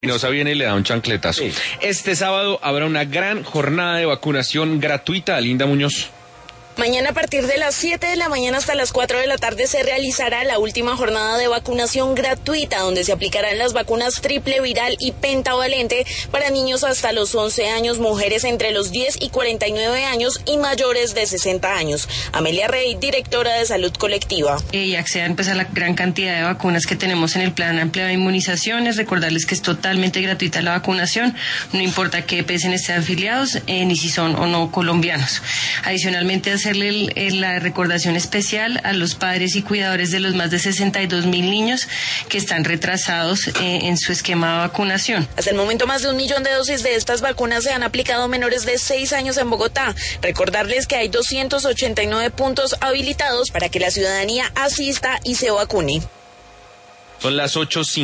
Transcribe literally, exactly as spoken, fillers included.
Espinosa viene y le da un chancletazo. Sí. Este sábado habrá una gran jornada de vacunación gratuita. Linda Muñoz. Mañana a partir de las siete de la mañana hasta las cuatro de la tarde se realizará la última jornada de vacunación gratuita, donde se aplicarán las vacunas triple viral y pentavalente para niños hasta los once años, mujeres entre los diez y cuarenta y nueve años y mayores de sesenta años. Amelia Rey, directora de Salud Colectiva. Y accedan pues a la gran cantidad de vacunas que tenemos en el Plan Amplio de Inmunizaciones. Recordarles que es totalmente gratuita la vacunación, no importa qué P S N estén afiliados, eh, ni si son o no colombianos. Adicionalmente, hacerle el, el, la recordación especial a los padres y cuidadores de los más de sesenta y dos mil niños que están retrasados eh, en su esquema de vacunación. Hasta el momento, más de un millón de dosis de estas vacunas se han aplicado a menores de seis años en Bogotá. Recordarles que hay doscientos ochenta y nueve puntos habilitados para que la ciudadanía asista y se vacune. Son las ocho cinco.